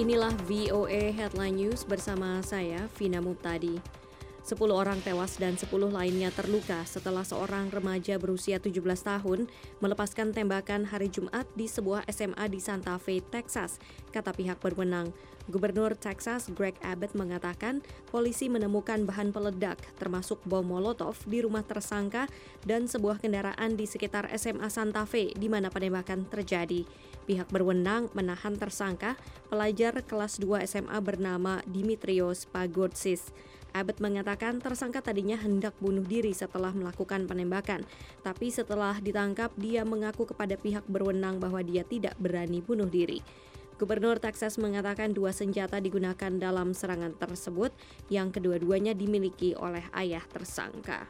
Inilah VOA Headline News bersama saya, Vina Muptadi. 10 orang tewas dan 10 lainnya terluka setelah seorang remaja berusia 17 tahun melepaskan tembakan hari Jumat di sebuah SMA di Santa Fe, Texas, kata pihak berwenang. Gubernur Texas Greg Abbott mengatakan polisi menemukan bahan peledak termasuk bom molotov di rumah tersangka dan sebuah kendaraan di sekitar SMA Santa Fe di mana penembakan terjadi. Pihak berwenang menahan tersangka, pelajar kelas 2 SMA bernama Dimitrios Pagotsis. Abbott mengatakan tersangka tadinya hendak bunuh diri setelah melakukan penembakan, tapi setelah ditangkap dia mengaku kepada pihak berwenang bahwa dia tidak berani bunuh diri. Gubernur Texas mengatakan 2 senjata digunakan dalam serangan tersebut yang kedua-duanya dimiliki oleh ayah tersangka.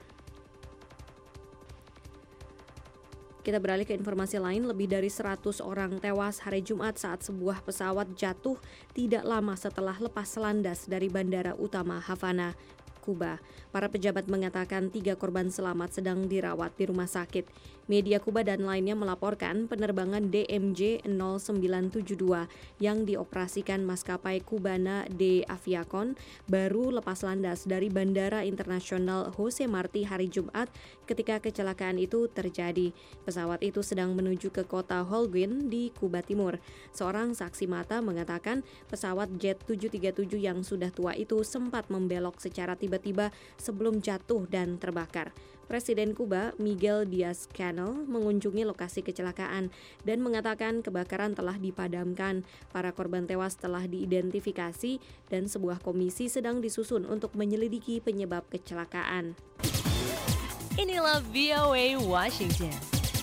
Kita beralih ke informasi lain, lebih dari 100 orang tewas hari Jumat saat sebuah pesawat jatuh tidak lama setelah lepas landas dari Bandara Utama Havana, Kuba. Para pejabat mengatakan 3 korban selamat sedang dirawat di rumah sakit. Media Kuba dan lainnya melaporkan penerbangan DMJ 0972 yang dioperasikan maskapai Cubana de Aviación baru lepas landas dari Bandara Internasional Jose Marti hari Jumat ketika kecelakaan itu terjadi. Pesawat itu sedang menuju ke kota Holguin di Kuba Timur. Seorang saksi mata mengatakan pesawat Jet 737 yang sudah tua itu sempat membelok secara tiba-tiba sebelum jatuh dan terbakar. Presiden Kuba, Miguel Diaz-Canel, mengunjungi lokasi kecelakaan dan mengatakan kebakaran telah dipadamkan. Para korban tewas telah diidentifikasi dan sebuah komisi sedang disusun untuk menyelidiki penyebab kecelakaan. Inilah VOA Washington.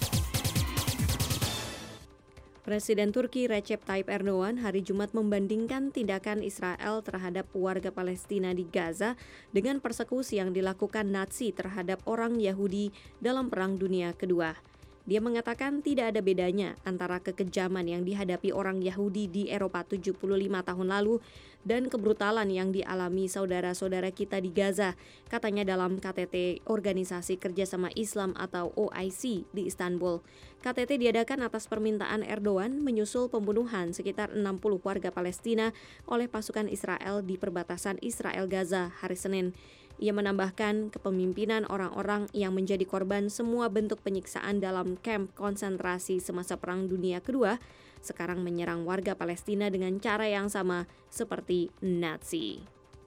Presiden Turki Recep Tayyip Erdogan hari Jumat membandingkan tindakan Israel terhadap warga Palestina di Gaza dengan persekusi yang dilakukan Nazi terhadap orang Yahudi dalam Perang Dunia Kedua. Dia mengatakan tidak ada bedanya antara kekejaman yang dihadapi orang Yahudi di Eropa 75 tahun lalu dan kebrutalan yang dialami saudara-saudara kita di Gaza, katanya dalam KTT Organisasi Kerjasama Islam atau OIC di Istanbul. KTT diadakan atas permintaan Erdogan menyusul pembunuhan sekitar 60 warga Palestina oleh pasukan Israel di perbatasan Israel-Gaza hari Senin. Ia menambahkan kepemimpinan orang-orang yang menjadi korban semua bentuk penyiksaan dalam kamp konsentrasi semasa Perang Dunia Kedua sekarang menyerang warga Palestina dengan cara yang sama seperti Nazi.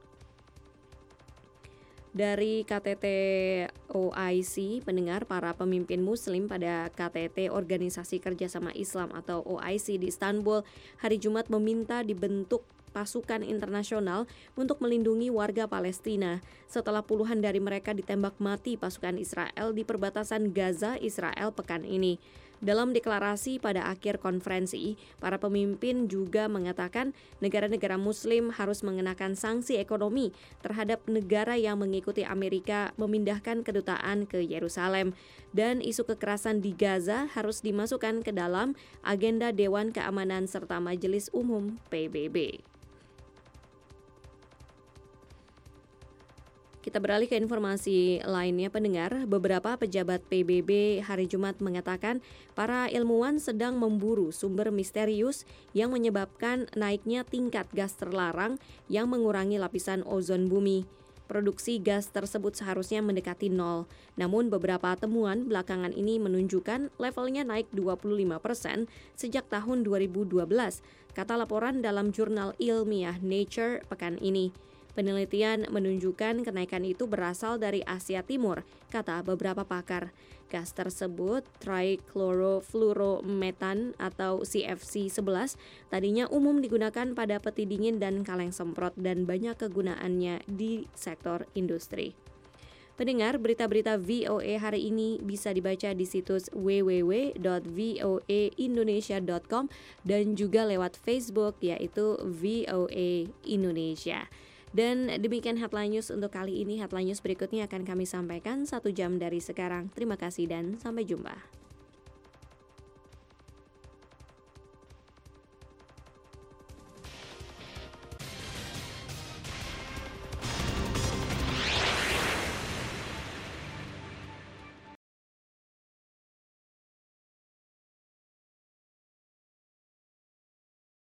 Dari KTT OIC, pendengar, para pemimpin Muslim pada KTT Organisasi Kerjasama Islam atau OIC di Istanbul hari Jumat meminta dibentuk pasukan internasional untuk melindungi warga Palestina setelah puluhan dari mereka ditembak mati pasukan Israel di perbatasan Gaza, Israel pekan ini. Dalam deklarasi pada akhir konferensi, para pemimpin juga mengatakan negara-negara Muslim harus mengenakan sanksi ekonomi terhadap negara yang mengikuti Amerika memindahkan kedutaan ke Yerusalem dan isu kekerasan di Gaza harus dimasukkan ke dalam agenda Dewan Keamanan serta Majelis Umum PBB. Kita beralih ke informasi lainnya, pendengar. Beberapa pejabat PBB hari Jumat mengatakan para ilmuwan sedang memburu sumber misterius yang menyebabkan naiknya tingkat gas terlarang yang mengurangi lapisan ozon bumi. Produksi gas tersebut seharusnya mendekati nol, namun beberapa temuan belakangan ini menunjukkan levelnya naik 25% sejak tahun 2012, kata laporan dalam jurnal ilmiah Nature pekan ini. Penelitian menunjukkan kenaikan itu berasal dari Asia Timur, kata beberapa pakar. Gas tersebut, trichlorofluorometan atau CFC-11, tadinya umum digunakan pada peti dingin dan kaleng semprot dan banyak kegunaannya di sektor industri. Pendengar, berita-berita VOA hari ini bisa dibaca di situs www.voaindonesia.com dan juga lewat Facebook yaitu VOA Indonesia. Dan demikian Headline News untuk kali ini. Headline News berikutnya akan kami sampaikan 1 jam dari sekarang. Terima kasih dan sampai jumpa.